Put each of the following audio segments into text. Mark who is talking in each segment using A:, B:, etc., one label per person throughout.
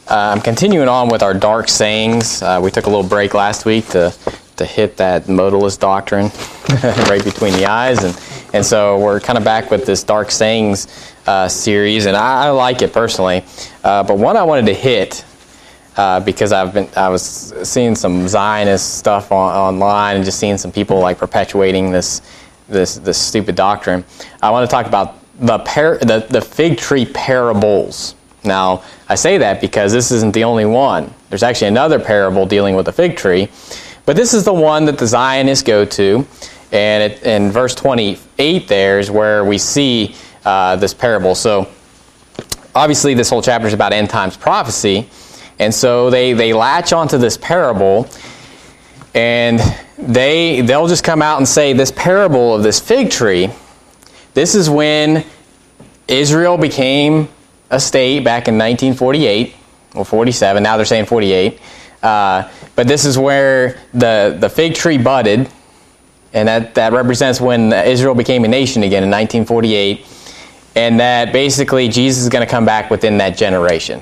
A: I'm continuing on with our dark sayings. We took a little break last week to hit that modalist doctrine right between the eyes, and so we're kind of back with this dark sayings series, and I like it personally. But one I wanted to hit because I was seeing some Zionist stuff online and just seeing some people like perpetuating this stupid doctrine. I want to talk about the fig tree parables. Now, I say that because this isn't the only one. There's actually another parable dealing with the fig tree, but this is the one that the Zionists go to, and in verse 28 there is where we see this parable. So, obviously, this whole chapter is about end times prophecy, and so they latch onto this parable, and they'll just come out and say this parable of this fig tree. This is when Israel became a state back in 1948, or 47, now they're saying 48. But this is where the fig tree budded, and that represents when Israel became a nation again in 1948, and that basically Jesus is going to come back within that generation.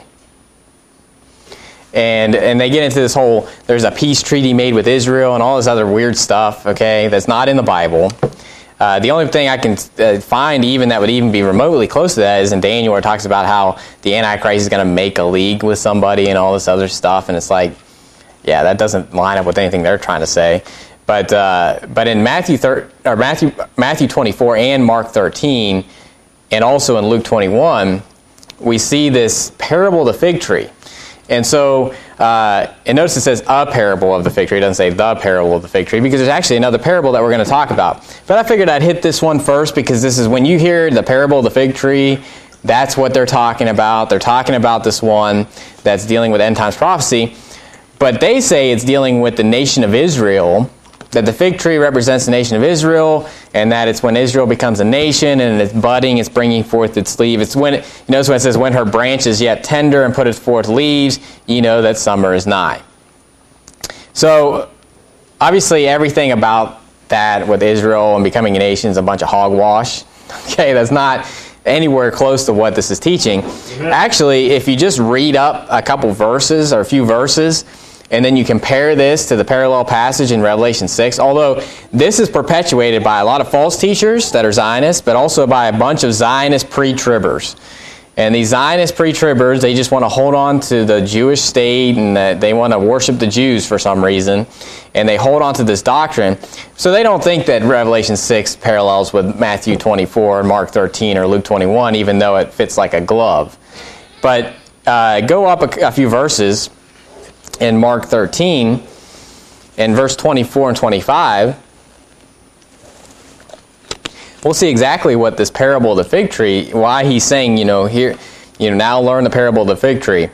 A: And they get into this whole, there's a peace treaty made with Israel and all this other weird stuff, okay, that's not in the Bible. The only thing I can find even that would even be remotely close to that is in Daniel, where it talks about how the Antichrist is going to make a league with somebody and all this other stuff, and it's like, yeah, that doesn't line up with anything they're trying to say. But in Matthew 24 and Mark 13, and also in Luke 21, we see this parable of the fig tree. And so, and notice it says a parable of the fig tree. It doesn't say the parable of the fig tree, because there's actually another parable that we're going to talk about. But I figured I'd hit this one first, because this is when you hear the parable of the fig tree, that's what they're talking about. They're talking about this one that's dealing with end times prophecy. But they say it's dealing with the nation of Israel, that the fig tree represents the nation of Israel, and that it's when Israel becomes a nation and it's budding, it's bringing forth its leaves. It's when, notice when it says, when her branch is yet tender and putteth forth leaves, you know that summer is nigh. So, obviously everything about that with Israel and becoming a nation is a bunch of hogwash. Okay, that's not anywhere close to what this is teaching. Actually, if you just read up a couple verses or a few verses, and then you compare this to the parallel passage in Revelation 6, although this is perpetuated by a lot of false teachers that are Zionists, but also by a bunch of Zionist pre-tribbers. And these Zionist pre-tribbers, they just want to hold on to the Jewish state, and they want to worship the Jews for some reason, and they hold on to this doctrine. So they don't think that Revelation 6 parallels with Matthew 24, Mark 13, or Luke 21, even though it fits like a glove. But go up a few verses in Mark 13, in verse 24 and 25, we'll see exactly what this parable of the fig tree, why he's saying, now learn the parable of the fig tree.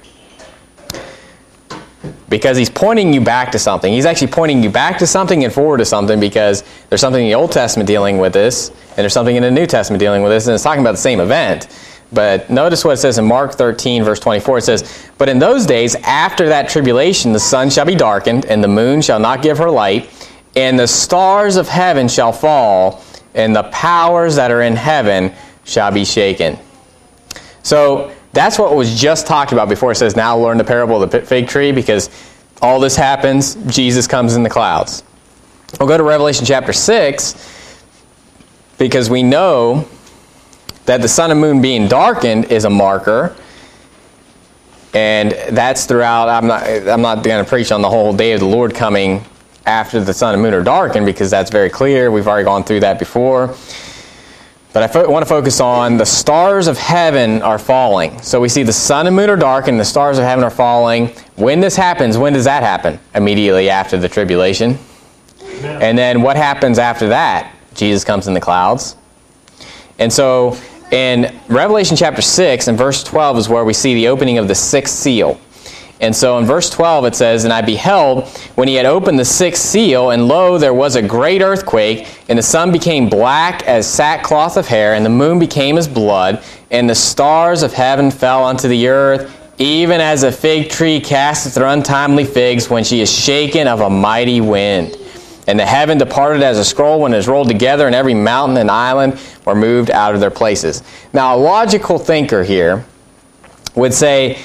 A: Because he's pointing you back to something. He's actually pointing you back to something and forward to something, because there's something in the Old Testament dealing with this, and there's something in the New Testament dealing with this, and it's talking about the same event. But notice what it says in Mark 13, verse 24. It says, "But in those days, after that tribulation, the sun shall be darkened, and the moon shall not give her light, and the stars of heaven shall fall, and the powers that are in heaven shall be shaken." So that's what was just talked about before it says, now learn the parable of the fig tree, because all this happens, Jesus comes in the clouds. We'll go to Revelation chapter 6, because we know that the sun and moon being darkened is a marker, and that's throughout. I'm not going to preach on the whole day of the Lord coming after the sun and moon are darkened, because that's very clear. We've already gone through that before. But I want to focus on the stars of heaven are falling. So we see the sun and moon are darkened, the stars of heaven are falling. When this happens, when does that happen? Immediately after the tribulation. Amen. And then what happens after that? Jesus comes in the clouds. And so in Revelation chapter 6 and verse 12 is where we see the opening of the sixth seal. And so in verse 12 it says, "And I beheld, when he had opened the sixth seal, and lo, there was a great earthquake, and the sun became black as sackcloth of hair, and the moon became as blood, and the stars of heaven fell unto the earth, even as a fig tree casteth her untimely figs when she is shaken of a mighty wind. And the heaven departed as a scroll when it is rolled together, and every mountain and island were moved out of their places." Now, a logical thinker here would say,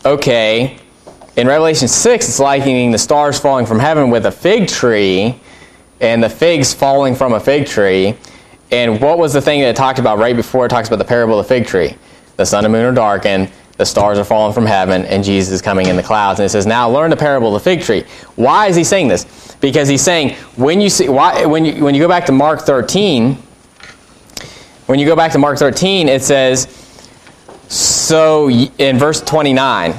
A: okay, in Revelation 6, it's likening the stars falling from heaven with a fig tree, and the figs falling from a fig tree. And what was the thing that it talked about right before it talks about the parable of the fig tree? The sun and moon are darkened, the stars are falling from heaven, and Jesus is coming in the clouds. And it says, now learn the parable of the fig tree. Why is he saying this? Because he's saying, when you go back to Mark 13, it says, so in verse 29,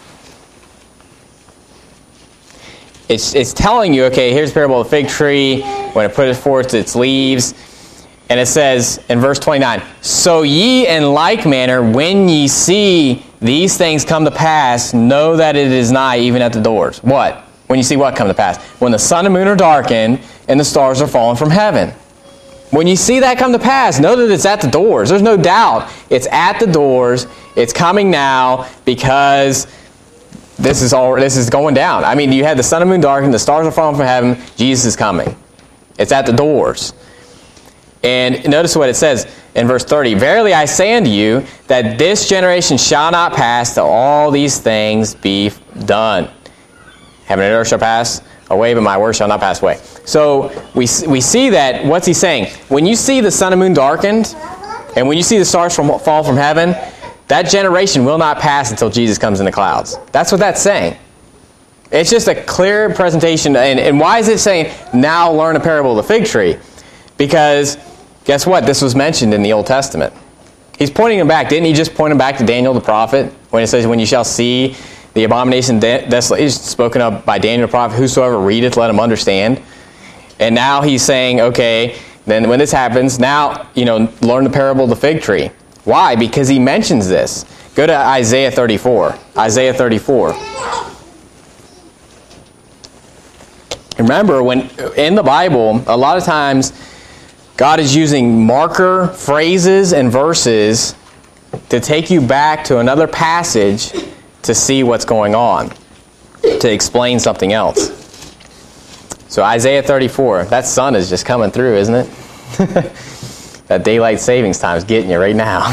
A: it's telling you, okay, here's the parable of the fig tree, when it putteth forth its leaves. And it says in verse 29, so ye in like manner, when ye see these things come to pass, know that it is nigh, even at the doors. What? When you see what come to pass? When the sun and moon are darkened, and the stars are fallen from heaven. When you see that come to pass, know that it's at the doors. There's no doubt. It's at the doors. It's coming now, because this is going down. I mean, you had the sun and moon darkened, the stars are falling from heaven, Jesus is coming. It's at the doors. And notice what it says in verse 30. Verily I say unto you, that this generation shall not pass till all these things be done. Heaven and earth shall pass away, but my word shall not pass away. So we see that, what's he saying? When you see the sun and moon darkened, and when you see the stars fall from heaven, that generation will not pass until Jesus comes in the clouds. That's what that's saying. It's just a clear presentation. And why is it saying, now learn a parable of the fig tree? Because, guess what? This was mentioned in the Old Testament. He's pointing them back. Didn't he just point them back to Daniel the prophet? When it says, when you shall see the abomination desolation spoken of by Daniel the prophet, whosoever readeth, let him understand. And now he's saying, okay, then when this happens, now, learn the parable of the fig tree. Why? Because he mentions this. Go to Isaiah 34. Isaiah 34. Remember, when in the Bible, a lot of times, God is using marker phrases and verses to take you back to another passage to see what's going on, to explain something else. So Isaiah 34, that sun is just coming through, isn't it? That daylight savings time is getting you right now.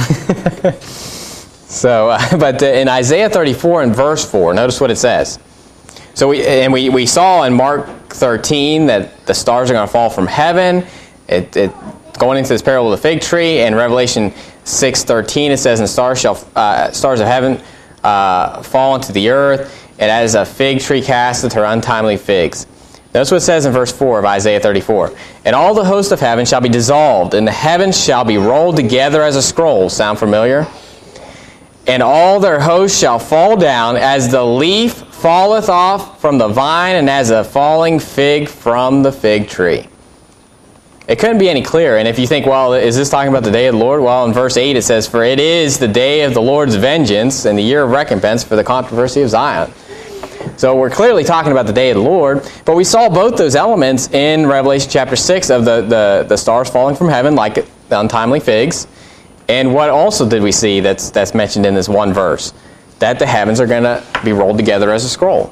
A: But in Isaiah 34 and verse 4, notice what it says. So we saw in Mark 13 that the stars are going to fall from heaven. Going into this parable of the fig tree, and Revelation 6:13 it says, "And stars of heaven fall into the earth, and as a fig tree casteth her untimely figs." Notice what it says in verse 4 of Isaiah 34. "And all the host of heaven shall be dissolved, and the heavens shall be rolled together as a scroll." Sound familiar? "And all their hosts shall fall down, as the leaf falleth off from the vine, and as a falling fig from the fig tree." It couldn't be any clearer. And if you think, well, is this talking about the day of the Lord? Well, in verse 8 it says, "For it is the day of the Lord's vengeance, and the year of recompense for the controversy of Zion." So we're clearly talking about the day of the Lord. But we saw both those elements in Revelation chapter 6 of the stars falling from heaven like the untimely figs. And what also did we see that's mentioned in this one verse? That the heavens are going to be rolled together as a scroll.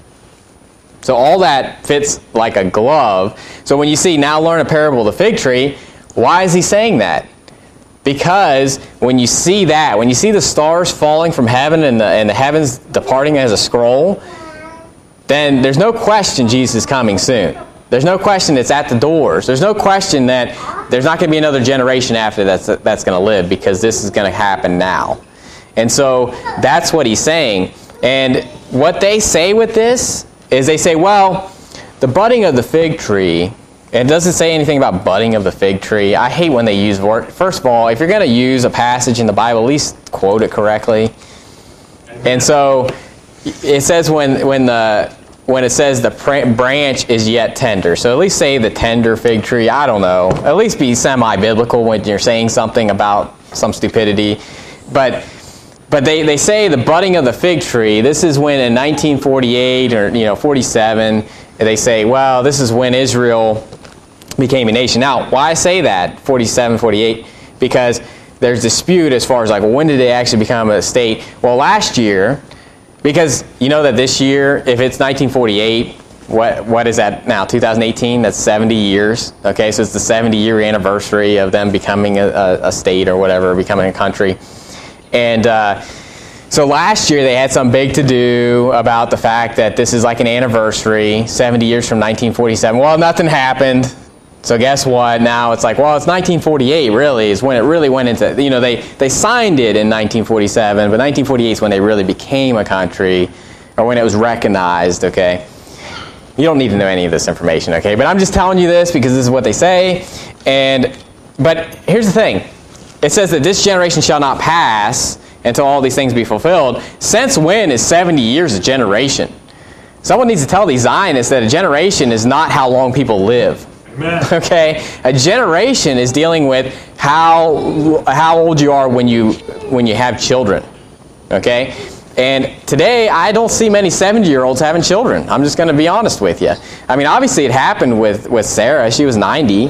A: So all that fits like a glove. So when you see, "Now learn a parable of the fig tree," why is he saying that? Because when you see that, when you see the stars falling from heaven and the heavens departing as a scroll, then there's no question Jesus is coming soon. There's no question it's at the doors. There's no question that there's not going to be another generation after that's going to live, because this is going to happen now. And so that's what he's saying. And what they say with this is they say, well, the budding of the fig tree, and it doesn't say anything about budding of the fig tree. I hate when they use word. First of all, if you're going to use a passage in the Bible, at least quote it correctly. And so it says when it says the branch is yet tender. So at least say the tender fig tree. I don't know. At least be semi-biblical when you're saying something about some stupidity. But they say the budding of the fig tree. This is when in 1948 or 47, they say, well, this is when Israel became a nation. Now, why I say that, 47, 48? Because there's dispute as far as like, when did they actually become a state? Well, last year, because you know that this year, if it's 1948, what is that now? 2018? That's 70 years. Okay, so it's the 70-year anniversary of them becoming a state or whatever, becoming a country. And So last year they had some big to-do about the fact that this is like an anniversary, 70 years from 1947. Well, nothing happened. So guess what? Now it's like, well, it's 1948 really is when it really went into, they signed it in 1947, but 1948 is when they really became a country, or when it was recognized, okay? You don't need to know any of this information, okay? But I'm just telling you this because this is what they say. But here's the thing. It says that this generation shall not pass until all these things be fulfilled. Since when is 70 years a generation? Someone needs to tell these Zionists that a generation is not how long people live. Amen. Okay? A generation is dealing with how old you are when you have children. Okay? And today, I don't see many 70-year-olds having children. I'm just going to be honest with you. I mean, obviously it happened with Sarah. She was 90.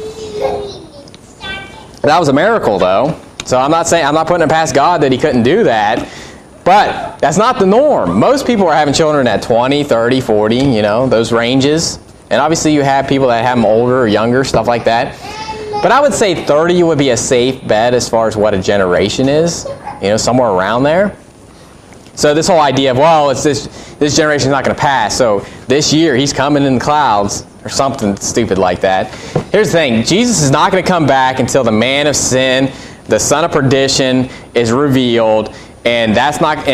A: That was a miracle, though. So I'm not putting it past God that he couldn't do that. But that's not the norm. Most people are having children at 20, 30, 40, those ranges. And obviously you have people that have them older or younger, stuff like that. But I would say 30 would be a safe bet as far as what a generation is. Somewhere around there. So this whole idea of, well, it's this generation is not going to pass. So this year he's coming in the clouds or something stupid like that. Here's the thing. Jesus is not going to come back until the man of sin, the son of perdition, is revealed. And that's not,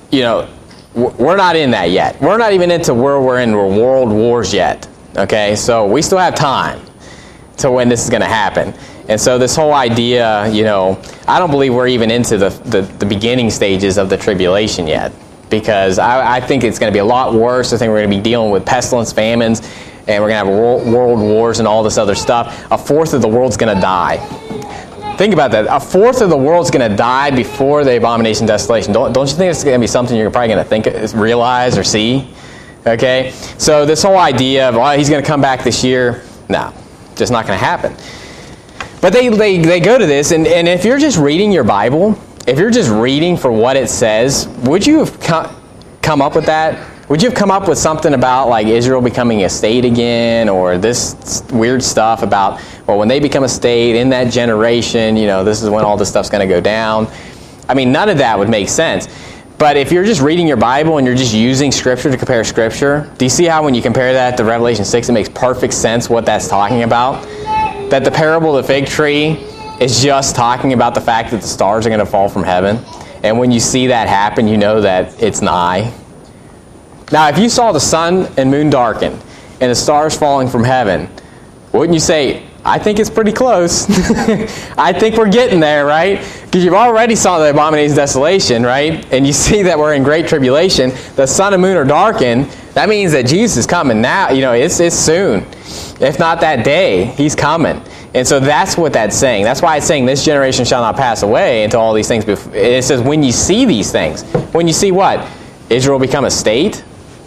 A: we're not in that yet. We're not even into where we're in world wars yet. Okay, so we still have time to when this is going to happen. And so this whole idea, I don't believe we're even into the beginning stages of the tribulation yet. Because I think it's going to be a lot worse. I think we're going to be dealing with pestilence, famines, and we're going to have world wars and all this other stuff. A fourth of the world's going to die. Think about that. A fourth of the world's going to die before the abomination of desolation. Don't you think it's going to be something you're probably going to realize or see? Okay? So this whole idea of, he's going to come back this year, no, just not going to happen. But they go to this, and if you're just reading your Bible, if you're just reading for what it says, would you have come up with that? Would you have come up with something about like Israel becoming a state again, or this weird stuff about, well, when they become a state in that generation, this is when all this stuff's going to go down? I mean, none of that would make sense. But if you're just reading your Bible and you're just using Scripture to compare Scripture, do you see how when you compare that to Revelation 6, it makes perfect sense what that's talking about? That the parable of the fig tree is just talking about the fact that the stars are going to fall from heaven. And when you see that happen, you know that it's nigh. Now, if you saw the sun and moon darken and the stars falling from heaven, wouldn't you say, I think it's pretty close. I think we're getting there, right? Because you've already saw the abomination of desolation, right? And you see that we're in great tribulation. The sun and moon are darkened. That means that Jesus is coming now. It's soon. If not that day, he's coming. And so that's what that's saying. That's why it's saying this generation shall not pass away until all these things. It says when you see these things. When you see what? Israel become a state?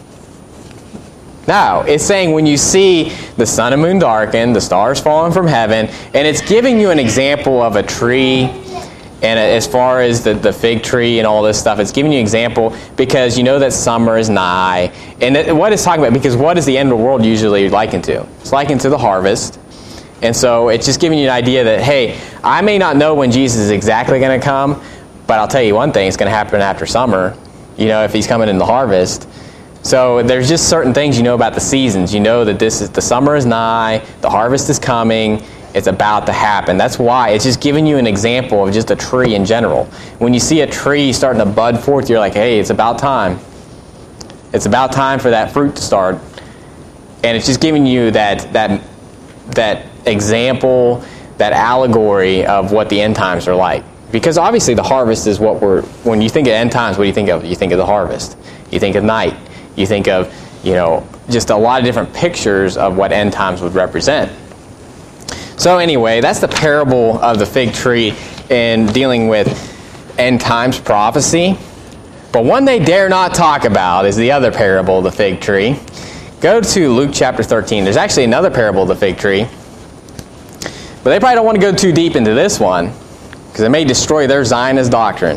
A: No, it's saying when you see the sun and moon darken, the stars falling from heaven, and it's giving you an example of a tree, and as far as the fig tree and all this stuff, it's giving you an example because you know that summer is nigh. And what it's talking about, because what is the end of the world usually likened to? It's likened to the harvest. And so it's just giving you an idea that, hey, I may not know when Jesus is exactly going to come, but I'll tell you one thing, it's going to happen after summer, if he's coming in the harvest. So there's just certain things you know about the seasons. You know that the summer is nigh, the harvest is coming, it's about to happen. That's why it's just giving you an example of just a tree in general. When you see a tree starting to bud forth, you're like, hey, it's about time. It's about time for that fruit to start. And it's just giving you that example, that allegory of what the end times are like. Because obviously the harvest is when you think of end times, what do you think of? You think of the harvest. You think of night. You think of, just a lot of different pictures of what end times would represent. So anyway, that's the parable of the fig tree in dealing with end times prophecy. But one they dare not talk about is the other parable of the fig tree. Go to Luke chapter 13. There's actually another parable of the fig tree. But they probably don't want to go too deep into this one because it may destroy their Zionist doctrine.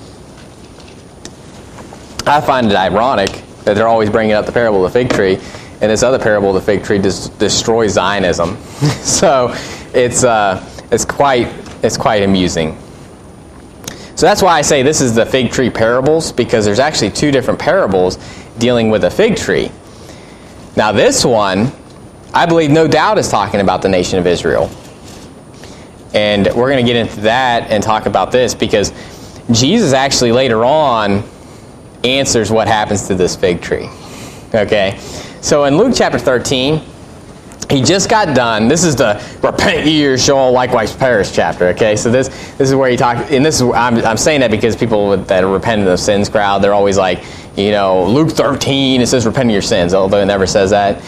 A: I find it ironic that they're always bringing up the parable of the fig tree, and this other parable of the fig tree destroys Zionism. So it's quite amusing. So that's why I say this is the fig tree parables, because there's actually two different parables dealing with a fig tree. Now this one, I believe no doubt is talking about the nation of Israel. And we're going to get into that and talk about this, because Jesus actually later on answers what happens to this fig tree. Okay? So in Luke chapter 13, he just got done. This is the repent ye or shall likewise perish chapter. Okay? So this is where he talks, and this is, I'm saying that because people that are repentant of sins crowd, they're always like, Luke 13, it says repent of your sins, although it never says that.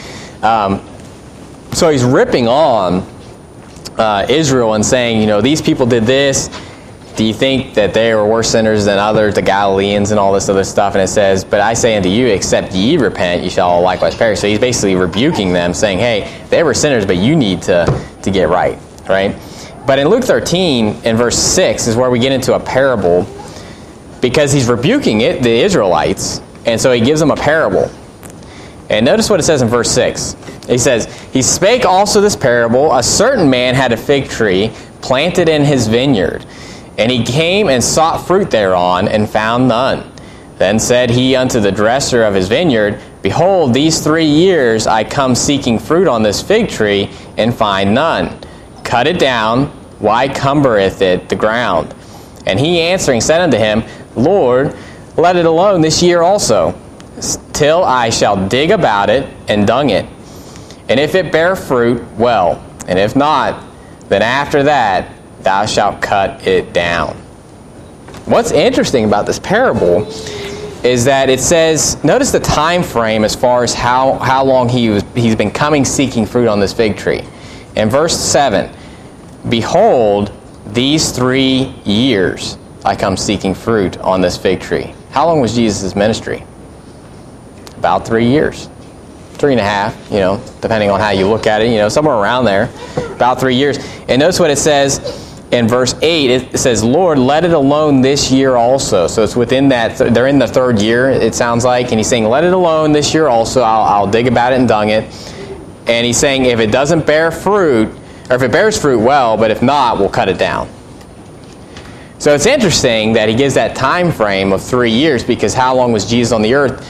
A: So he's ripping on Israel and saying, these people did this. Do you think that they were worse sinners than others, the Galileans and all this other stuff? And it says, but I say unto you, except ye repent, ye shall all likewise perish. So he's basically rebuking them, saying, hey, they were sinners, but you need to get right? But in Luke 13, in verse 6, is where we get into a parable, because he's rebuking the Israelites, and so he gives them a parable. And notice what it says in verse 6. He says, he spake also this parable, a certain man had a fig tree planted in his vineyard, and he came and sought fruit thereon, and found none. Then said he unto the dresser of his vineyard, behold, these 3 years I come seeking fruit on this fig tree, and find none. Cut it down, why cumbereth it the ground? And he answering said unto him, Lord, let it alone this year also, till I shall dig about it and dung it. And if it bear fruit, well, and if not, then after that thou shalt cut it down. What's interesting about this parable is that it says, notice the time frame as far as how long he's been coming seeking fruit on this fig tree. In verse 7, behold, these 3 years I come seeking fruit on this fig tree. How long was Jesus' ministry? About 3 years. 3.5, depending on how you look at it, somewhere around there. About 3 years. And notice what it says in verse 8. It says, Lord, let it alone this year also. So it's within that, they're in the 3rd year, it sounds like. And he's saying, let it alone this year also. I'll dig about it and dung it. And he's saying, if it doesn't bear fruit, or if it bears fruit, well, but if not, we'll cut it down. So it's interesting that he gives that time frame of 3 years, because how long was Jesus on the earth,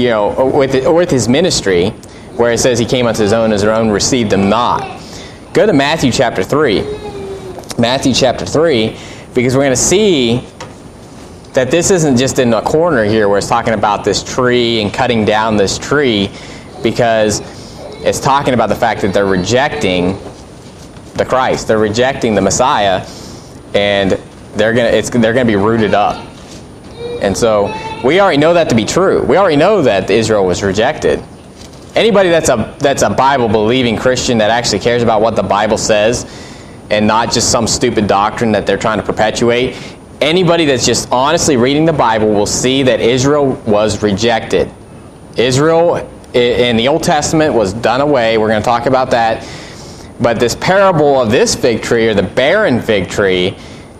A: with his ministry, where it says he came unto his own received him not. Go to Matthew chapter 3. Matthew chapter 3, because we're going to see that this isn't just in a corner here where it's talking about this tree and cutting down this tree, because it's talking about the fact that they're rejecting the Christ. They're rejecting the Messiah, and they're going to be rooted up. And so we already know that to be true. We already know that Israel was rejected. Anybody that's a Bible-believing Christian that actually cares about what the Bible says and not just some stupid doctrine that they're trying to perpetuate, anybody that's just honestly reading the Bible will see that Israel was rejected. Israel in the Old Testament was done away. We're going to talk about that. But this parable of this fig tree, or the barren fig tree,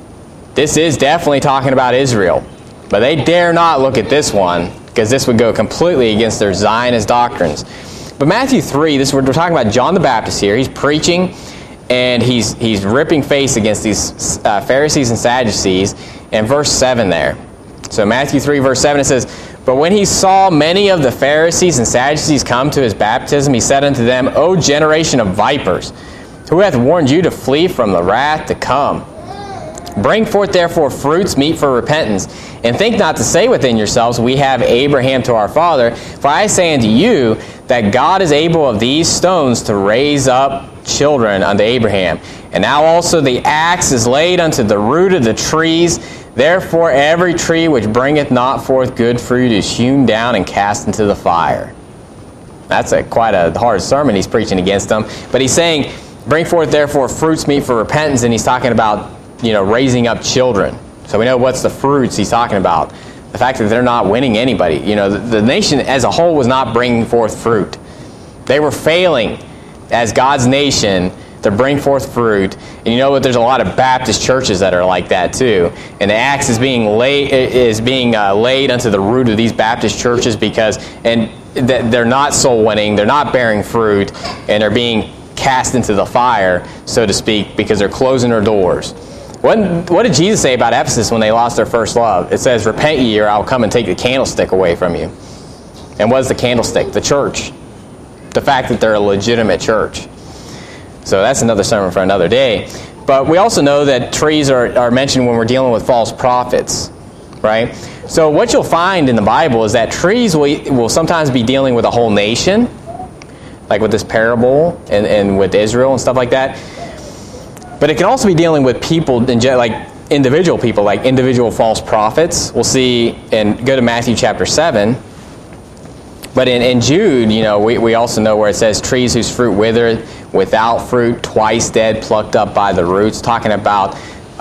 A: this is definitely talking about Israel. But they dare not look at this one, because this would go completely against their Zionist doctrines. But Matthew 3, we're talking about John the Baptist here. He's preaching, and he's ripping face against these Pharisees and Sadducees. In verse 7 there. So Matthew 3, verse 7, it says, But when he saw many of the Pharisees and Sadducees come to his baptism, he said unto them, O generation of vipers, who hath warned you to flee from the wrath to come? Bring forth therefore fruits meet for repentance, and think not to say within yourselves, We have Abraham to our father. For I say unto you, that God is able of these stones to raise up children unto Abraham. And now also the axe is laid unto the root of the trees. Therefore every tree which bringeth not forth good fruit is hewn down and cast into the fire. That's quite a hard sermon he's preaching against them. But he's saying, bring forth therefore fruits meet for repentance, and he's talking about raising up children. So we know what's the fruits he's talking about. The fact that they're not winning anybody. The nation as a whole was not bringing forth fruit. They were failing as God's nation to bring forth fruit. And you know what? There's a lot of Baptist churches that are like that too. And the axe is being laid unto the root of these Baptist churches, because they're not soul winning, they're not bearing fruit, and they're being cast into the fire, so to speak, because they're closing their doors. What did Jesus say about Ephesus when they lost their first love? It says, repent ye, or I'll come and take the candlestick away from you. And what is the candlestick? The church. The fact that they're a legitimate church. So that's another sermon for another day. But we also know that trees are mentioned when we're dealing with false prophets, right? So what you'll find in the Bible is that trees will sometimes be dealing with a whole nation, like with this parable and with Israel and stuff like that. But it can also be dealing with people, like individual people, like individual false prophets. We'll see, and go to Matthew chapter 7. But in Jude, we also know where it says, trees whose fruit withered, without fruit, twice dead, plucked up by the roots, talking about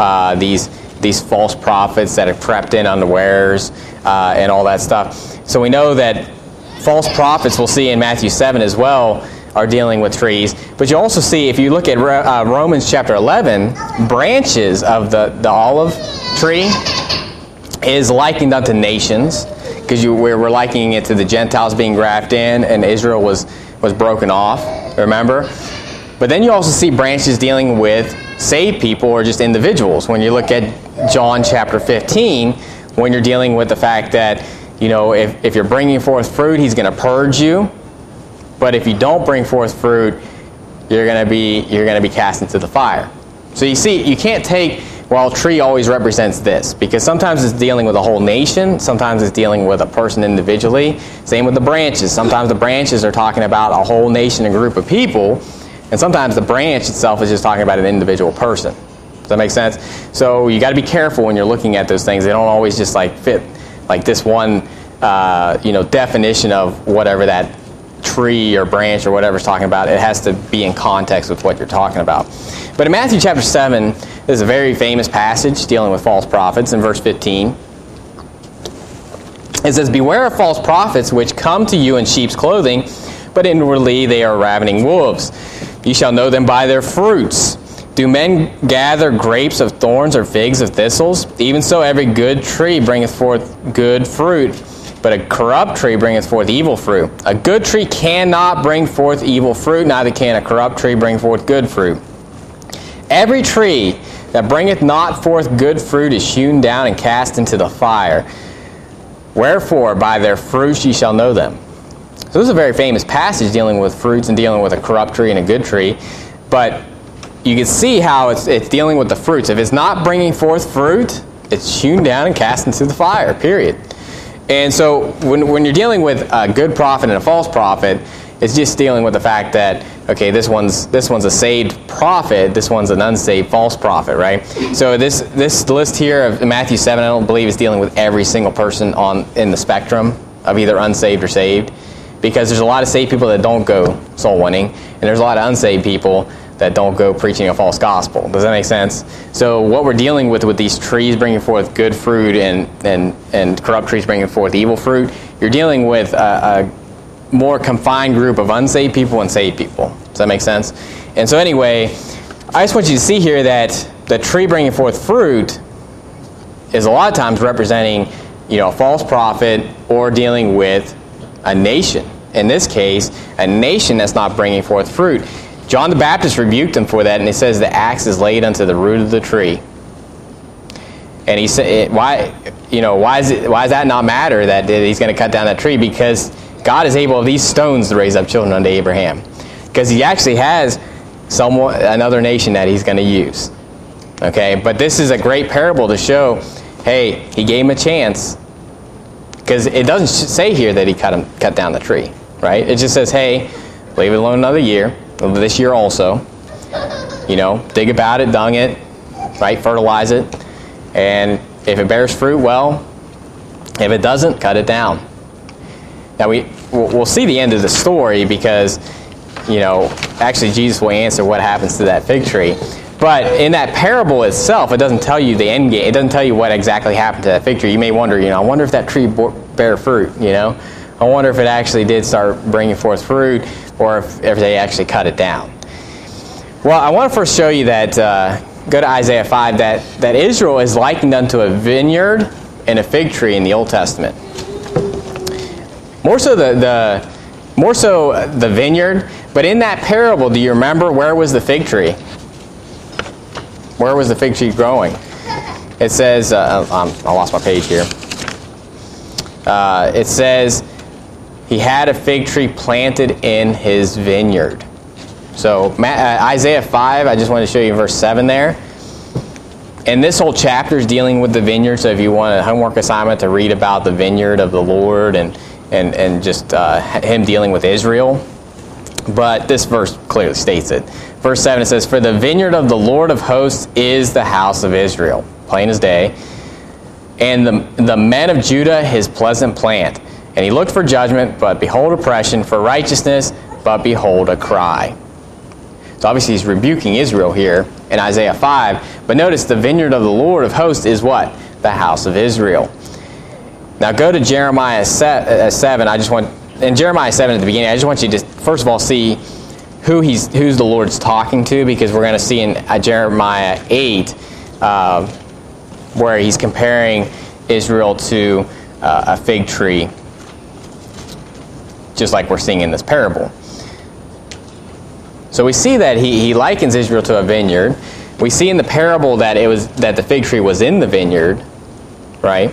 A: these false prophets that have crept in unawares and all that stuff. So we know that false prophets, we'll see in Matthew 7 as well, are dealing with trees. But you also see, if you look at Romans chapter 11, branches of the olive tree is likened unto nations, because we're likening it to the Gentiles being grafted in, and Israel was broken off, remember? But then you also see branches dealing with saved people or just individuals. When you look at John chapter 15, when you're dealing with the fact that, if you're bringing forth fruit, he's going to purge you. But if you don't bring forth fruit, you're going to be cast into the fire. So you see, you can't take, well, tree always represents this, because sometimes it's dealing with a whole nation, sometimes it's dealing with a person individually. Same with the branches. Sometimes the branches are talking about a whole nation and group of people, and sometimes the branch itself is just talking about an individual person. Does that make sense? So you got to be careful when you're looking at those things. They don't always just fit like this one definition of whatever that tree or branch or whatever is talking about. It has to be in context with what you're talking about. But in Matthew chapter 7, there's a very famous passage dealing with false prophets in verse 15. It says, beware of false prophets which come to you in sheep's clothing, but inwardly they are ravening wolves. You shall know them by their fruits. Do men gather grapes of thorns or figs of thistles? Even so every good tree bringeth forth good fruit, but a corrupt tree bringeth forth evil fruit. A good tree cannot bring forth evil fruit, neither can a corrupt tree bring forth good fruit. Every tree that bringeth not forth good fruit is hewn down and cast into the fire. Wherefore, by their fruits ye shall know them. So this is a very famous passage dealing with fruits and dealing with a corrupt tree and a good tree. But you can see how it's dealing with the fruits. If it's not bringing forth fruit, it's hewn down and cast into the fire, period. And so when you're dealing with a good prophet and a false prophet, it's just dealing with the fact that, okay, this one's a saved prophet, this one's an unsaved false prophet, right? So this list here of Matthew 7, I don't believe is dealing with every single person in the spectrum of either unsaved or saved, because there's a lot of saved people that don't go soul winning, and there's a lot of unsaved people that don't go preaching a false gospel. Does that make sense? So what we're dealing with these trees bringing forth good fruit and corrupt trees bringing forth evil fruit, you're dealing with a more confined group of unsaved people and saved people. Does that make sense? And so anyway, I just want you to see here that the tree bringing forth fruit is a lot of times representing, a false prophet or dealing with a nation. In this case, a nation that's not bringing forth fruit. John the Baptist rebuked them for that, and he says the axe is laid unto the root of the tree. And he said, why does that not matter that he's going to cut down that tree? Because God is able of these stones to raise up children unto Abraham. Because he actually has another nation that he's going to use. Okay, but this is a great parable to show, hey, he gave him a chance. Because it doesn't say here that he cut down the tree, right? It just says, hey, leave it alone another year. This year also, dig about it, dung it, right, fertilize it, and if it bears fruit, well, if it doesn't, cut it down. Now we'll see the end of the story because, actually Jesus will answer what happens to that fig tree. But in that parable itself, it doesn't tell you the end game. It doesn't tell you what exactly happened to that fig tree. You may wonder, I wonder if that tree bare fruit, I wonder if it actually did start bringing forth fruit, or if they actually cut it down. Well, I want to first show you that, go to Isaiah 5, that Israel is likened unto a vineyard and a fig tree in the Old Testament. More so the vineyard, but in that parable, do you remember where was the fig tree? Where was the fig tree growing? It says, I lost my page here. It says, he had a fig tree planted in his vineyard. So Isaiah 5, I just wanted to show you verse 7 there. And this whole chapter is dealing with the vineyard. So if you want a homework assignment to read about the vineyard of the Lord and just him dealing with Israel. But this verse clearly states it. Verse 7, it says, "For the vineyard of the Lord of hosts is the house of Israel," plain as day, "and the men of Judah his pleasant plant. And he looked for judgment, but behold oppression, for righteousness, but behold a cry." So obviously he's rebuking Israel here in Isaiah 5. But notice the vineyard of the Lord of hosts is what? The house of Israel. Now go to Jeremiah 7. In Jeremiah 7 at the beginning, I just want you to first of all see who's the Lord's talking to, because we're going to see in Jeremiah 8 where he's comparing Israel to a fig tree, just like we're seeing in this parable. So we see that he likens Israel to a vineyard. We see in the parable that the fig tree was in the vineyard, right?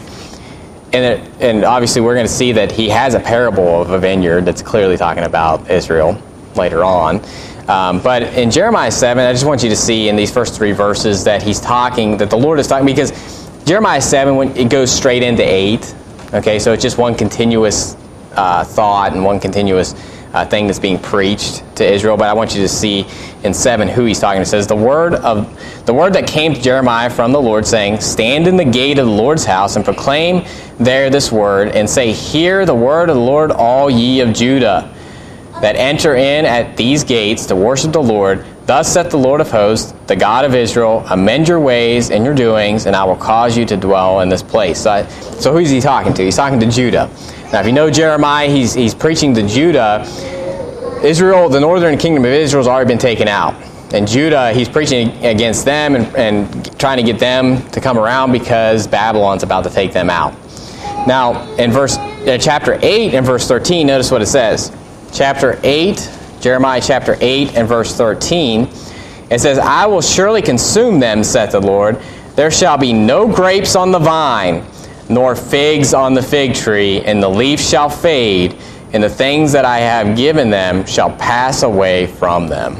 A: And obviously we're going to see that he has a parable of a vineyard that's clearly talking about Israel later on. But in Jeremiah 7, I just want you to see in these first 3 verses that that the Lord is talking, because Jeremiah 7, when it goes straight into 8, okay, so it's just one continuous thought and one continuous thing that's being preached to Israel. But I want you to see in 7 who he's talking to. It says, the word that came to Jeremiah from the Lord, saying, "Stand in the gate of the Lord's house and proclaim there this word, and say, Hear the word of the Lord, all ye of Judah, that enter in at these gates to worship the Lord. Thus saith the Lord of hosts, the God of Israel, amend your ways and your doings, and I will cause you to dwell in this place." So who is he talking to? He's talking to Judah. Now, if you know Jeremiah, he's preaching to Judah. Israel, the northern kingdom of Israel, has already been taken out. And Judah, he's preaching against them and trying to get them to come around because Babylon's about to take them out. Now, in chapter 8 and verse 13, notice what it says. Jeremiah chapter 8 and verse 13, it says, "I will surely consume them, saith the Lord. There shall be no grapes on the vine, nor figs on the fig tree, and the leaf shall fade, and the things that I have given them shall pass away from them."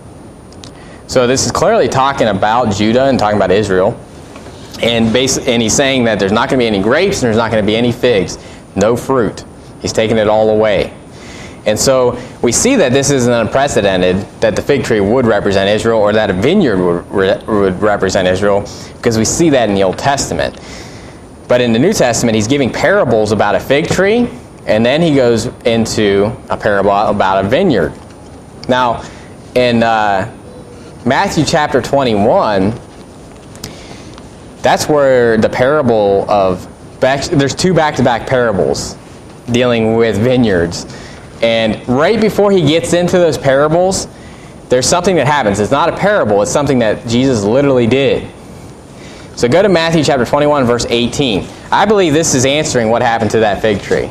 A: So this is clearly talking about Judah and talking about Israel. And he's saying that there's not going to be any grapes and there's not going to be any figs. No fruit. He's taking it all away. And so we see that this is unprecedented, that the fig tree would represent Israel, or that a vineyard would represent Israel, because we see that in the Old Testament. But in the New Testament, he's giving parables about a fig tree, and then he goes into a parable about a vineyard. Now, in Matthew chapter 21, that's where the parable of... There's 2 back-to-back parables dealing with vineyards. And right before he gets into those parables, there's something that happens. It's not a parable. It's something that Jesus literally did. So go to Matthew chapter 21, verse 18. I believe this is answering what happened to that fig tree.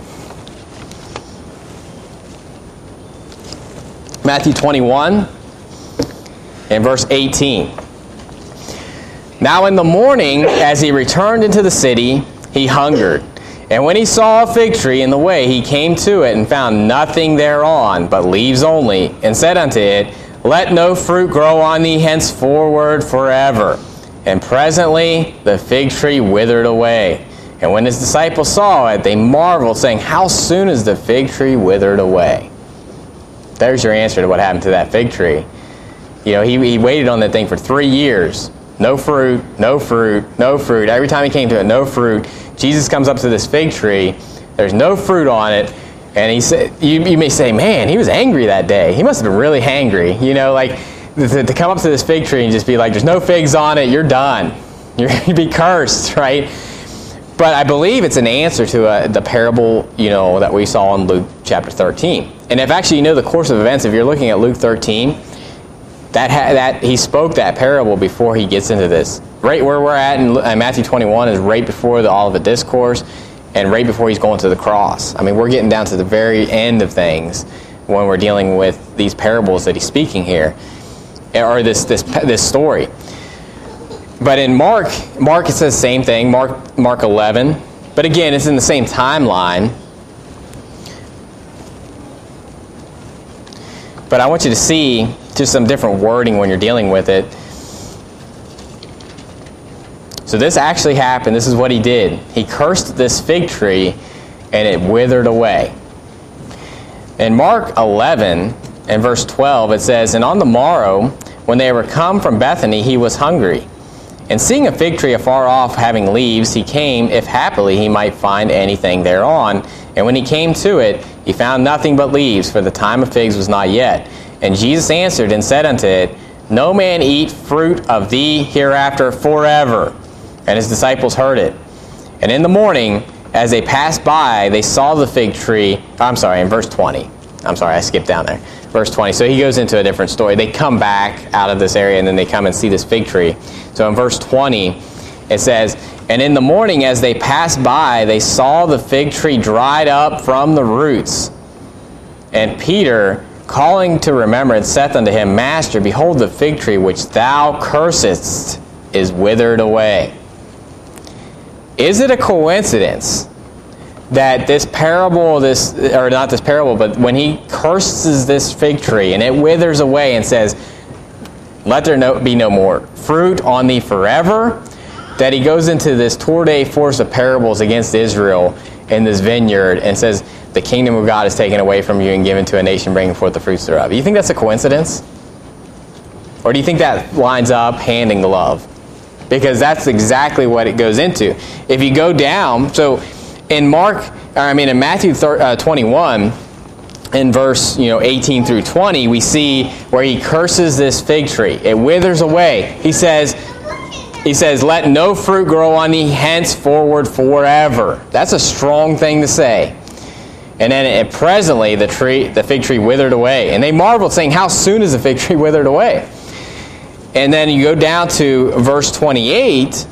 A: Matthew 21 and verse 18. "Now in the morning, as he returned into the city, he hungered. And when he saw a fig tree in the way, he came to it and found nothing thereon, but leaves only, and said unto it, Let no fruit grow on thee henceforward forever. And presently the fig tree withered away. And when his disciples saw it, they marveled, saying, How soon is the fig tree withered away?" There's your answer to what happened to that fig tree. You know, he waited on that thing for 3 years. No fruit, no fruit, no fruit. Every time he came to it, no fruit. Jesus comes up to this fig tree. There's no fruit on it. And he said, you may say, man, he was angry that day. He must have been really hangry. You know, like to come up to this fig tree and just be like, there's no figs on it, you're done. You're going to be cursed, right? But I believe it's an answer to the parable, you know, that we saw in Luke chapter 13. And if actually you know the course of events, if you're looking at Luke 13, that he spoke that parable before he gets into this. Right where we're at in Matthew 21 is right before the Olivet Discourse and right before he's going to the cross. I mean, we're getting down to the very end of things when we're dealing with these parables that he's speaking here, or this story. But in Mark it says the same thing, Mark 11. But again, it's in the same timeline. But I want you to see just some different wording when you're dealing with it. So this actually happened. This is what he did. He cursed this fig tree, and it withered away. In Mark 11 and verse 12, it says, "And on the morrow, when they were come from Bethany, he was hungry. And seeing a fig tree afar off having leaves, he came, if happily he might find anything thereon. And when he came to it, he found nothing but leaves, for the time of figs was not yet. And Jesus answered and said unto it, No man eat fruit of thee hereafter forever. And his disciples heard it. And in the morning, as they passed by, they saw the fig tree." In verse 20. I skipped down there. Verse 20. So he goes into a different story. They come back out of this area, and then they come and see this fig tree. So in verse 20, it says, "And in the morning as they passed by, they saw the fig tree dried up from the roots. And Peter, calling to remembrance, saith unto him, Master, behold, the fig tree which thou cursest is withered away." Is it a coincidence that this parable, but when he curses this fig tree and it withers away and says, "Let there be no more fruit on thee forever," that he goes into this tour de force of parables against Israel in this vineyard and says, "The kingdom of God is taken away from you and given to a nation bringing forth the fruits thereof"? You think that's a coincidence? Or do you think that lines up hand in glove? Because that's exactly what it goes into. If you go down, so in Matthew 21, in verse 18 through 20, we see where he curses this fig tree. It withers away. He says, "Let no fruit grow on thee henceforward forever." That's a strong thing to say. And then presently the fig tree withered away. And they marveled, saying, "How soon is the fig tree withered away?" And then you go down to verse 28,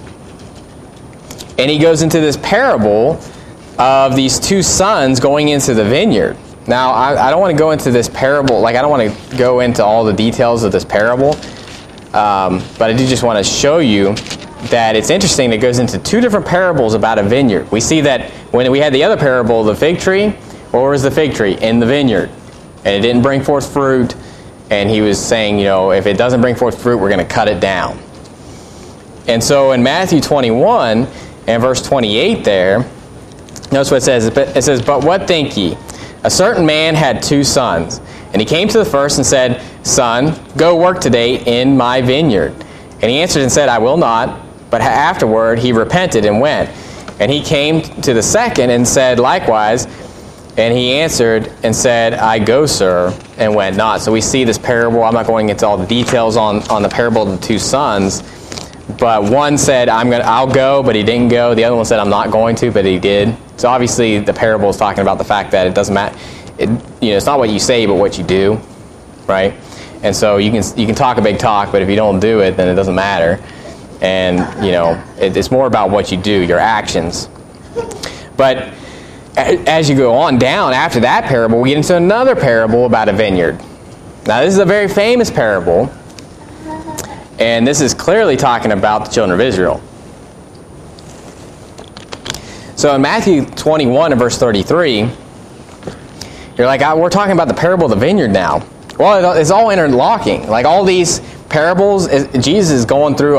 A: and he goes into this parable of these two sons going into the vineyard. Now, I don't want to go into this parable, I don't want to go into all the details of this parable, but I do just want to show you that it's interesting that it goes into two different parables about a vineyard. We see that when we had the other parable, the fig tree, where was the fig tree? In the vineyard. And it didn't bring forth fruit. And he was saying, if it doesn't bring forth fruit, we're going to cut it down. And so in Matthew 21 and verse 28 there, notice what it says. It says, "But what think ye? A certain man had two sons. And he came to the first and said, Son, go work today in my vineyard. And he answered and said, I will not. But afterward he repented and went. And he came to the second and said likewise. And he answered and said, I go, sir, and went not." So we see this parable. I'm not going into all the details on the parable of the two sons. But one said, I'll go, but he didn't go. The other one said, I'm not going to, but he did. So obviously the parable is talking about the fact that it doesn't matter. It's not what you say, but what you do, right? And so you can talk a big talk, but if you don't do it, then it doesn't matter. And, it's more about what you do, your actions. But as you go on down after that parable, we get into another parable about a vineyard. Now, this is a very famous parable, and this is clearly talking about the children of Israel. So in Matthew 21 and verse 33, you're like, we're talking about the parable of the vineyard now. Well, it's all interlocking. Like all these parables, Jesus is going through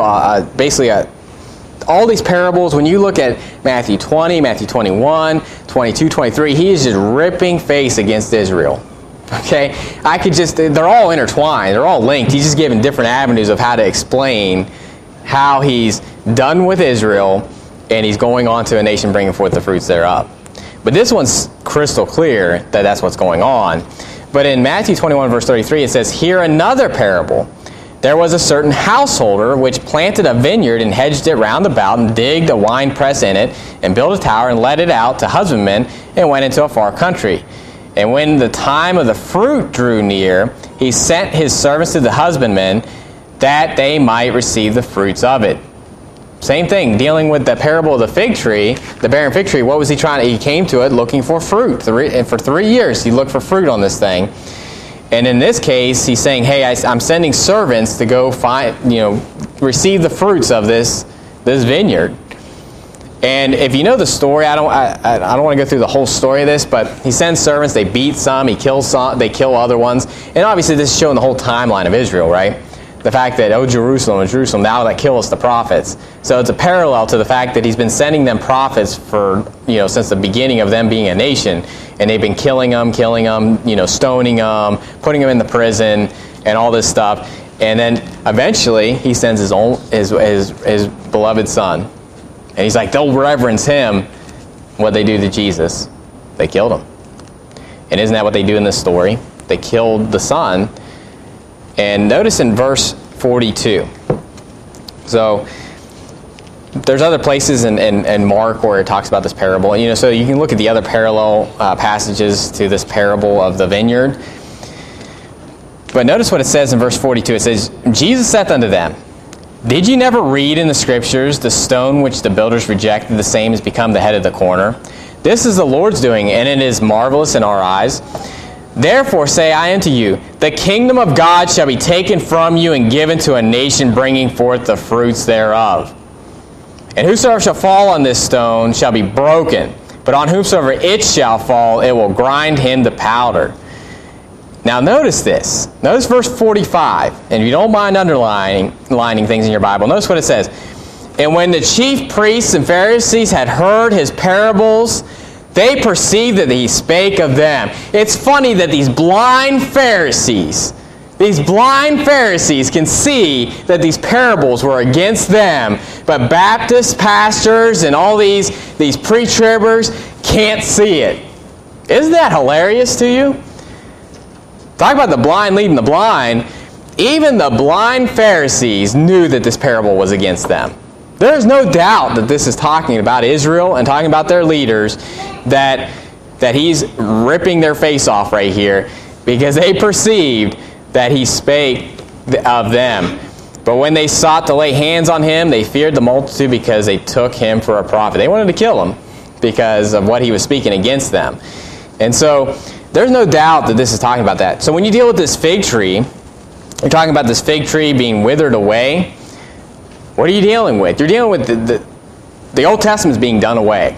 A: all these parables. When you look at Matthew 20, Matthew 21, 22, 23, he is just ripping face against Israel. Okay? They're all intertwined. They're all linked. He's just giving different avenues of how to explain how he's done with Israel and he's going on to a nation bringing forth the fruits thereof. But this one's crystal clear that that's what's going on. But in Matthew 21, verse 33, it says, "Hear another parable. There was a certain householder which planted a vineyard and hedged it round about and digged a winepress in it and built a tower and let it out to husbandmen and went into a far country. And when the time of the fruit drew near, he sent his servants to the husbandmen that they might receive the fruits of it." Same thing, dealing with the parable of the fig tree, the barren fig tree. What was he trying to? He came to it looking for fruit. And for 3 years, he looked for fruit on this thing. And in this case, he's saying, hey, I'm sending servants to go receive the fruits of this vineyard. And if you know the story, I don't want to go through the whole story of this, but he sends servants, they beat some, he kills some, they kill other ones. And obviously this is showing the whole timeline of Israel, right? The fact that, oh, Jerusalem, thou that killest the prophets. So it's a parallel to the fact that he's been sending them prophets for, since the beginning of them being a nation. And they've been killing them, stoning them, putting them in the prison, and all this stuff. And then eventually he sends his beloved son. And he's like, they'll reverence him. What they do to Jesus, they killed him. And isn't that what they do in this story? They killed the son. And notice in verse 42. So there's other places in Mark where it talks about this parable. So you can look at the other parallel passages to this parable of the vineyard. But notice what it says in verse 42. It says, Jesus saith unto them, did you never read in the Scriptures, the stone which the builders rejected, the same has become the head of the corner? This is the Lord's doing, and it is marvelous in our eyes. Therefore say I unto you, the kingdom of God shall be taken from you and given to a nation bringing forth the fruits thereof. And whosoever shall fall on this stone shall be broken, but on whomsoever it shall fall, it will grind him to powder. Now notice this. Notice verse 45. And if you don't mind underlining things in your Bible, notice what it says. And when the chief priests and Pharisees had heard his parables, they perceived that he spake of them. It's funny that these blind Pharisees can see that these parables were against them, but Baptist pastors and all these pre-tribbers can't see it. Isn't that hilarious to you? Talk about the blind leading the blind. Even the blind Pharisees knew that this parable was against them. There is no doubt that this is talking about Israel and talking about their leaders, that he's ripping their face off right here, because they perceived that he spake of them. But when they sought to lay hands on him, they feared the multitude because they took him for a prophet. They wanted to kill him because of what he was speaking against them. And so there's no doubt that this is talking about that. So when you deal with this fig tree, you're talking about this fig tree being withered away. What are you dealing with? You're dealing with the Old Testament is being done away.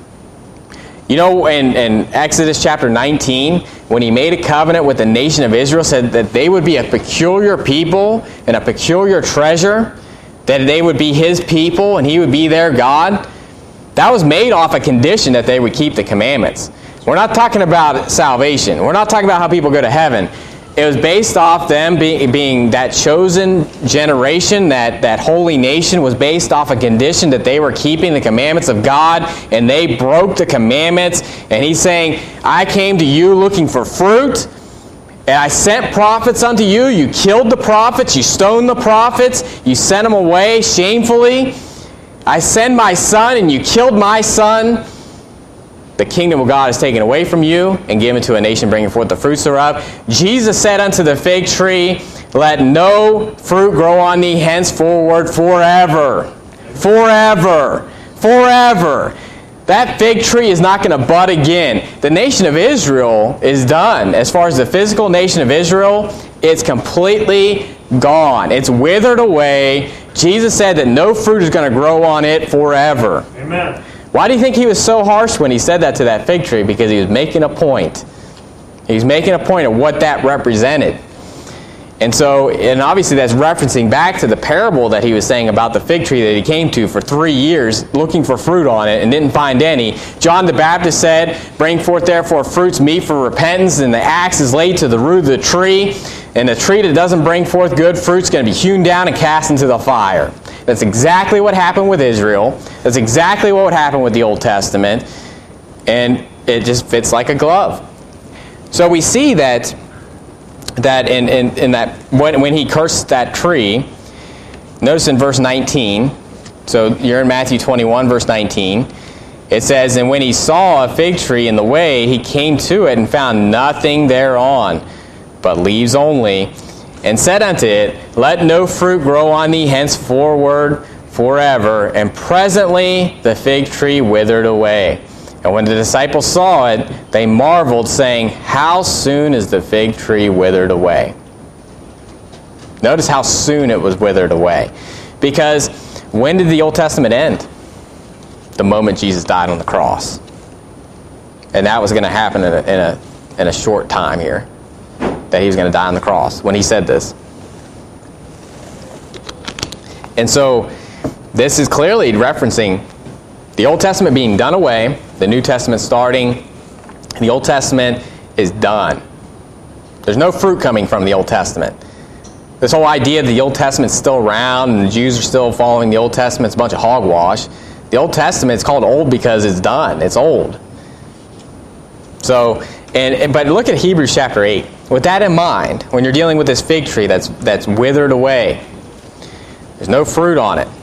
A: In Exodus chapter 19, when he made a covenant with the nation of Israel, said that they would be a peculiar people and a peculiar treasure, that they would be his people and he would be their God. That was made off a condition that they would keep the commandments. We're not talking about salvation. We're not talking about how people go to heaven. It was based off them being that chosen generation, that holy nation was based off a condition that they were keeping the commandments of God, and they broke the commandments. And he's saying, I came to you looking for fruit, and I sent prophets unto you. You killed the prophets. You stoned the prophets. You sent them away shamefully. I send my son, and you killed my son. The kingdom of God is taken away from you and given to a nation bringing forth the fruits thereof. Jesus said unto the fig tree, let no fruit grow on thee henceforward forever. Forever. Forever. That fig tree is not going to bud again. The nation of Israel is done. As far as the physical nation of Israel, it's completely gone. It's withered away. Jesus said that no fruit is going to grow on it forever.
B: Amen.
A: Why do you think he was so harsh when he said that to that fig tree? Because he was making a point. He was making a point of what that represented. And obviously that's referencing back to the parable that he was saying about the fig tree that he came to for 3 years looking for fruit on it and didn't find any. John the Baptist said, bring forth therefore fruits meet for repentance, and the axe is laid to the root of the tree, and the tree that doesn't bring forth good fruit is going to be hewn down and cast into the fire. That's exactly what happened with Israel. That's exactly what would happen with the Old Testament. And it just fits like a glove. So we see that in that when he cursed that tree, notice in verse 19, so you're in Matthew 21, verse 19, it says, and when he saw a fig tree in the way, he came to it and found nothing thereon, but leaves only, and said unto it, let no fruit grow on thee henceforward forever. And presently the fig tree withered away. And And when the disciples saw it, they marveled, saying, how soon is the fig tree withered away? Notice how soon it was withered away. Because when did the Old Testament end? The moment Jesus died on the cross. And that was going to happen in a short time here. That he was going to die on the cross when he said this. And so this is clearly referencing the Old Testament being done away, the New Testament starting. The Old Testament is done. There's no fruit coming from the Old Testament. This whole idea that the Old Testament's still around and the Jews are still following the Old Testament is a bunch of hogwash. The Old Testament is called old because it's done. It's old. So, but look at Hebrews chapter 8. With that in mind, when you're dealing with this fig tree that's withered away, there's no fruit on it.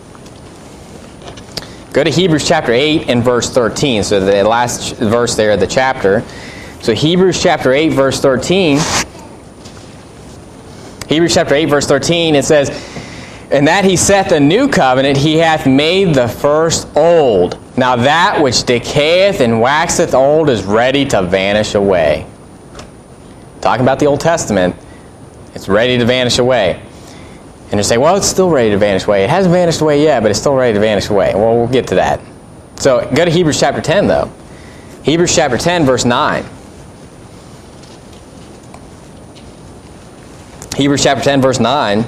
A: Go to Hebrews chapter 8 and verse 13. So the last verse there of the chapter. So Hebrews chapter 8 verse 13. Hebrews chapter 8 verse 13, it says, and that he saith a new covenant, he hath made the first old. Now that which decayeth and waxeth old is ready to vanish away. Talking about the Old Testament, it's ready to vanish away. And you say, well, it's still ready to vanish away. It hasn't vanished away yet, but it's still ready to vanish away. Well, we'll get to that. So go to Hebrews chapter 10, though. Hebrews chapter 10, verse 9. Hebrews chapter 10, verse 9.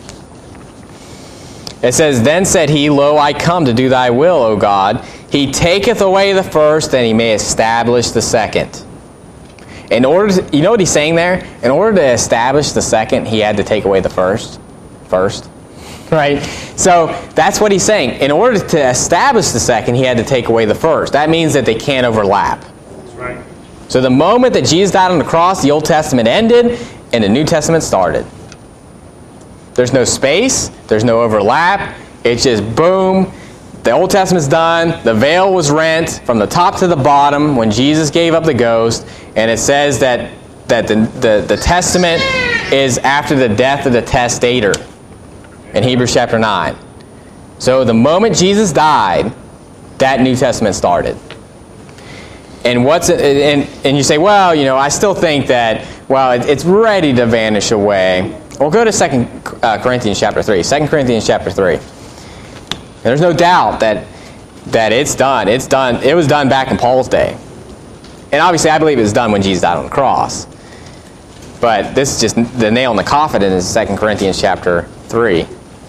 A: It says, then said he, lo, I come to do thy will, O God. He taketh away the first, that he may establish the second. In order to, you know what he's saying there? In order to establish the second, he had to take away the first. Right? So that's what he's saying. In order to establish the second, he had to take away the first. That means that they can't overlap.
B: That's right.
A: So the moment that Jesus died on the cross, the Old Testament ended and the New Testament started. There's no space. There's no overlap. It's just boom. The Old Testament's done. The veil was rent from the top to the bottom when Jesus gave up the ghost. And it says that the testament is after the death of the testator in Hebrews chapter 9. So the moment Jesus died, that New Testament started. And and you say, well, you know, I still think that, well, it's ready to vanish away. Well, go to 2 Corinthians chapter 3. 2 Corinthians chapter 3. And there's no doubt that it's done. It's done. It was done back in Paul's day. And obviously, I believe it was done when Jesus died on the cross. But this is just the nail in the coffin in 2 Corinthians chapter 3.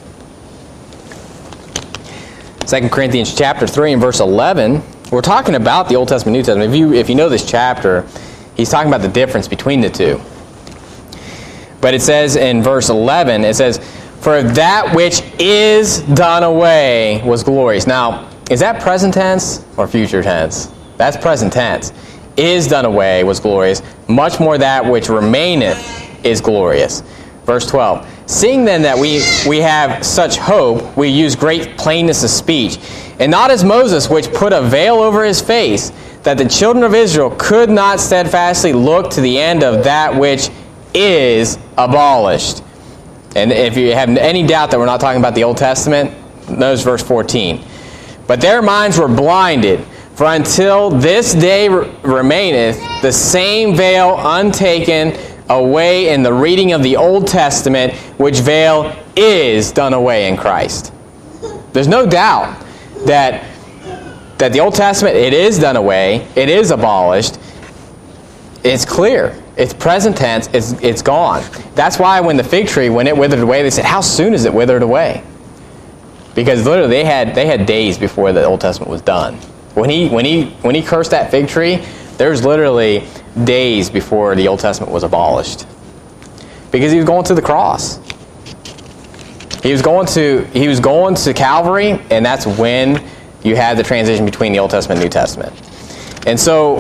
A: 2 Corinthians chapter 3 and verse 11. We're talking about the Old Testament, New Testament. If you know this chapter, he's talking about the difference between the two. But it says in verse 11, it says, for that which is done away was glorious. Now, is that present tense or future tense? That's present tense. Is done away was glorious. Much more that which remaineth is glorious. Verse 12. Seeing then that we have such hope, we use great plainness of speech. And not as Moses, which put a veil over his face, that the children of Israel could not steadfastly look to the end of that which is abolished. And if you have any doubt that we're not talking about the Old Testament, notice verse 14. But their minds were blinded, for until this day remaineth the same veil untaken away in the reading of the Old Testament, which veil is done away in Christ. There's no doubt that the Old Testament, it is done away, it is abolished. It's clear. It's present tense. It's gone. That's why when the fig tree, when it withered away, they said, how soon is it withered away? Because literally they had days before the Old Testament was done. When he cursed that fig tree, there's literally days before the Old Testament was abolished. Because he was going to the cross. He was going to Calvary, and that's when you had the transition between the Old Testament and New Testament. And so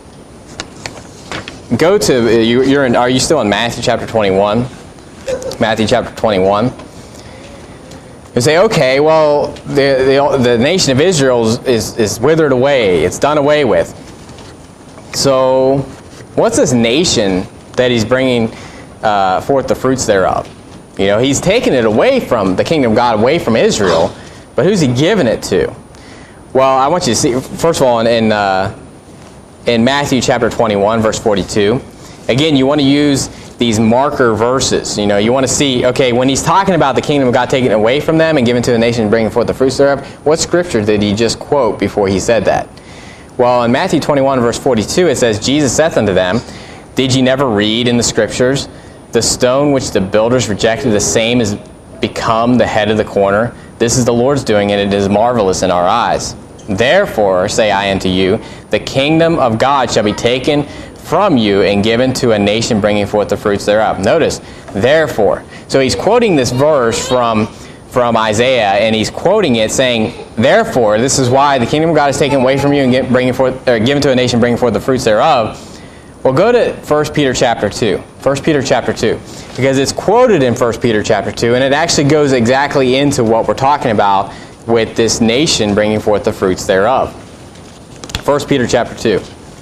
A: go to are you still in Matthew chapter 21? Matthew chapter 21. You say, okay, well, the nation of Israel is withered away. It's done away with. So, what's this nation that he's bringing forth the fruits thereof? You know, he's taken it away from the kingdom of God, away from Israel. But who's he giving it to? Well, I want you to see, first of all, in Matthew chapter 21, verse 42, again, you want to use these marker verses. You know, you want to see, okay, when he's talking about the kingdom of God taken away from them and given to the nation and bringing forth the fruits thereof, what scripture did he just quote before he said that? Well, in Matthew 21, verse 42, it says, Jesus saith unto them, Did ye never read in the scriptures, the stone which the builders rejected, the same is become the head of the corner? This is the Lord's doing, and it is marvelous in our eyes. Therefore, say I unto you, the kingdom of God shall be taken from you and given to a nation bringing forth the fruits thereof. Notice, therefore. So he's quoting this verse from Isaiah, and he's quoting it saying, therefore, this is why the kingdom of God is taken away from you and given to a nation bringing forth the fruits thereof. Well, go to 1 Peter chapter 2. 1 Peter chapter 2. Because it's quoted in 1 Peter chapter 2, and it actually goes exactly into what we're talking about with this nation bringing forth the fruits thereof. 1 Peter chapter 2.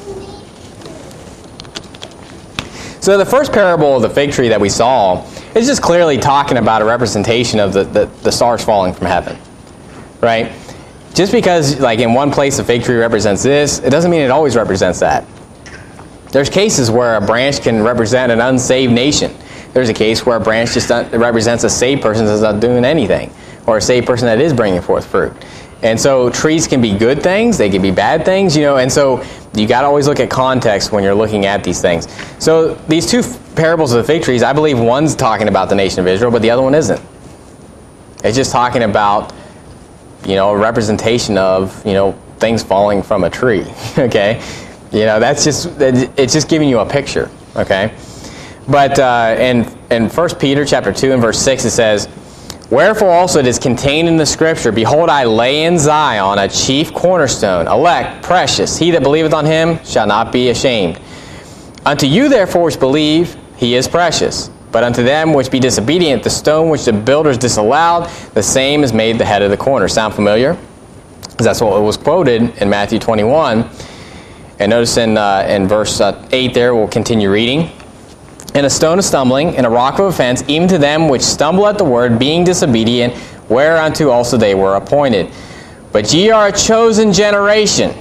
A: So the first parable of the fig tree that we saw is just clearly talking about a representation of the stars falling from heaven. Right? Just because, like, in one place a fig tree represents this, it doesn't mean it always represents that. There's cases where a branch can represent an unsaved nation. There's a case where a branch just represents a saved person that's not doing anything, or a saved person that is bringing forth fruit. And so trees can be good things, they can be bad things, you know, and so you got to always look at context when you're looking at these things. So these two parables of the fig trees, I believe one's talking about the nation of Israel, but the other one isn't. It's just talking about, you know, a representation of, you know, things falling from a tree, okay? You know, it's just giving you a picture, okay? But in 1 Peter chapter 2 and verse 6 it says, Wherefore also it is contained in the Scripture, Behold, I lay in Zion a chief cornerstone, elect, precious. He that believeth on him shall not be ashamed. Unto you therefore which believe, he is precious. But unto them which be disobedient, the stone which the builders disallowed, the same is made the head of the corner. Sound familiar? That's what was quoted in Matthew 21. And notice in verse 8 there, we'll continue reading. And a stone of stumbling, and a rock of offense, even to them which stumble at the word, being disobedient, whereunto also they were appointed. But ye are a chosen generation,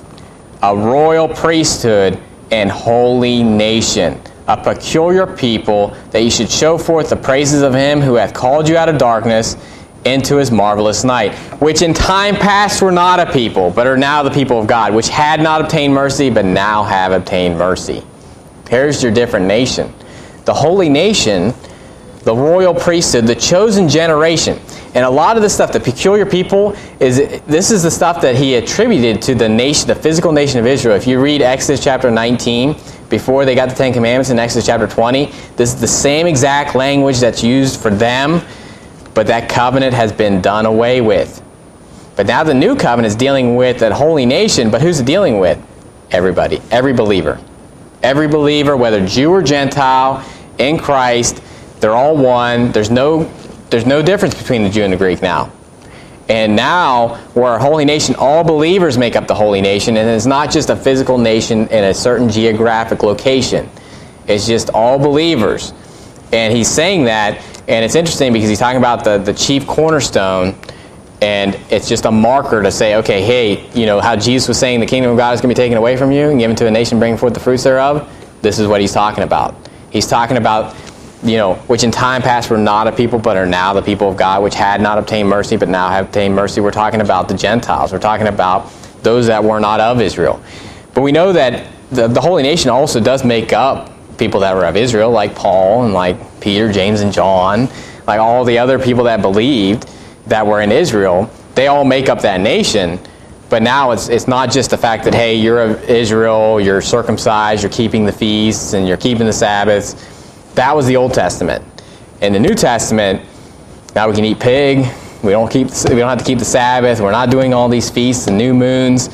A: a royal priesthood, and holy nation, a peculiar people, that ye should show forth the praises of him who hath called you out of darkness into his marvelous night, which in time past were not a people, but are now the people of God, which had not obtained mercy, but now have obtained mercy. Here's your different nation. The holy nation, the royal priesthood, the chosen generation. And a lot of the stuff, the peculiar people, this is the stuff that he attributed to the nation, the physical nation of Israel. If you read Exodus chapter 19, before they got the Ten Commandments in Exodus chapter 20, this is the same exact language that's used for them, but that covenant has been done away with. But now the new covenant is dealing with that holy nation, but who's it dealing with? Everybody, every believer. Every believer, whether Jew or Gentile, in Christ, they're all one. There's no difference between the Jew and the Greek now. And now, where a holy nation, all believers make up the holy nation, and it's not just a physical nation in a certain geographic location. It's just all believers. And he's saying that, and it's interesting because he's talking about the chief cornerstone, and it's just a marker to say, okay, hey, you know, how Jesus was saying the kingdom of God is going to be taken away from you and given to a nation bringing forth the fruits thereof, this is what he's talking about. He's talking about, you know, which in time past were not a people, but are now the people of God, which had not obtained mercy, but now have obtained mercy. We're talking about the Gentiles. We're talking about those that were not of Israel. But we know that the holy nation also does make up people that were of Israel, like Paul and like Peter, James, and John, like all the other people that believed that were in Israel. They all make up that nation. But now it's not just the fact that, hey, you're of Israel, you're circumcised, you're keeping the feasts, and you're keeping the Sabbaths. That was the Old Testament. In the New Testament, now we can eat pig. We don't have to keep the Sabbath. We're not doing all these feasts and new moons.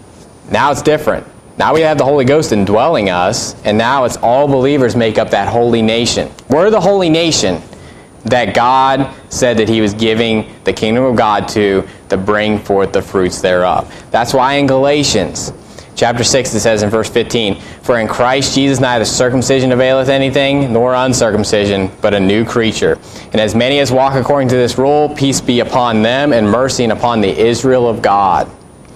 A: Now it's different. Now we have the Holy Ghost indwelling us, and now it's all believers make up that holy nation. We're the holy nation that God said that he was giving the kingdom of God to bring forth the fruits thereof. That's why in Galatians chapter 6 it says in verse 15, For in Christ Jesus neither circumcision availeth anything, nor uncircumcision, but a new creature. And as many as walk according to this rule, peace be upon them, and mercy and upon the Israel of God.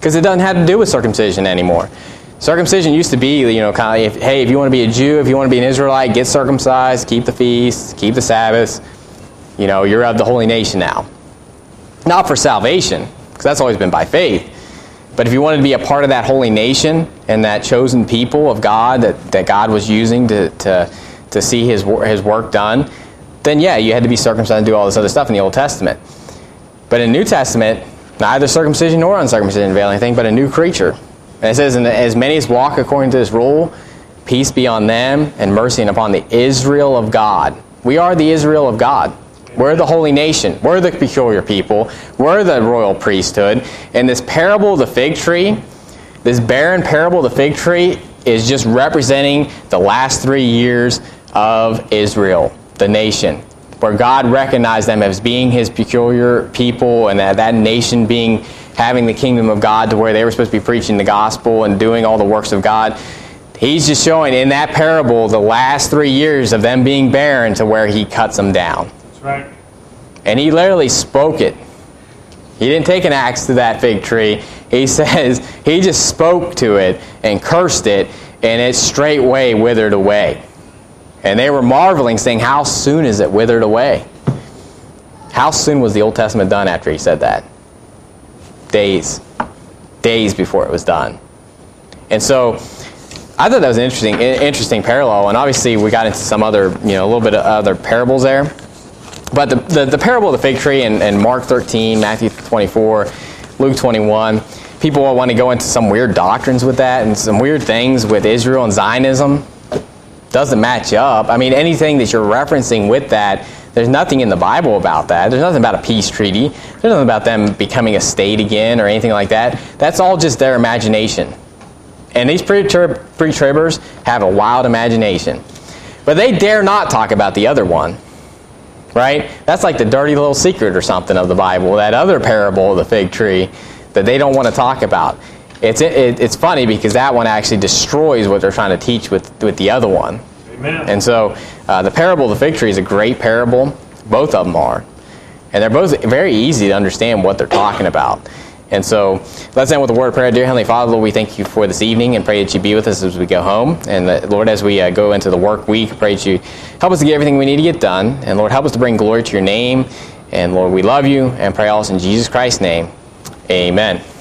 A: Because it doesn't have to do with circumcision anymore. Circumcision used to be, kind of, hey, if you want to be a Jew, if you want to be an Israelite, get circumcised, keep the feasts, keep the Sabbaths. You're of the holy nation now. Not for salvation, because that's always been by faith. But if you wanted to be a part of that holy nation and that chosen people of God that God was using to see His work done, then yeah, you had to be circumcised and do all this other stuff in the Old Testament. But in the New Testament, neither circumcision nor uncircumcision avail anything, but a new creature. And it says, and as many as walk according to this rule, peace be on them and mercy and upon the Israel of God. We are the Israel of God. We're the holy nation. We're the peculiar people. We're the royal priesthood. And this parable of the fig tree, this barren parable of the fig tree, is just representing the last 3 years of Israel, the nation, where God recognized them as being His peculiar people, and that nation having the kingdom of God to where they were supposed to be preaching the gospel and doing all the works of God. He's just showing in that parable the last 3 years of them being barren to where He cuts them down.
B: That's right.
A: And He literally spoke it. He didn't take an axe to that fig tree. He says He just spoke to it and cursed it, and it straightway withered away. And they were marveling, saying, how soon is it withered away? How soon was the Old Testament done after He said that? Days. Days before it was done. And so I thought that was an interesting parallel. And obviously we got into some other, a little bit of other parables there. But the parable of the fig tree in Mark 13, Matthew 24, Luke 21, people want to go into some weird doctrines with that and some weird things with Israel and Zionism. Doesn't match up. I mean, anything that you're referencing with that, there's nothing in the Bible about that. There's nothing about a peace treaty. There's nothing about them becoming a state again or anything like that. That's all just their imagination. And these pre-tribbers have a wild imagination. But they dare not talk about the other one. Right? That's like the dirty little secret or something of the Bible, that other parable of the fig tree that they don't want to talk about. It's funny because that one actually destroys what they're trying to teach with the other one.
B: Amen.
A: And so the parable of the fig tree is a great parable. Both of them are. And they're both very easy to understand what they're talking about. And so let's end with a word of prayer. Dear Heavenly Father, Lord, we thank You for this evening and pray that You be with us as we go home. And that, Lord, as we go into the work week, pray that You help us to get everything we need to get done. And Lord, help us to bring glory to Your name. And Lord, we love You and pray all this in Jesus Christ's name. Amen.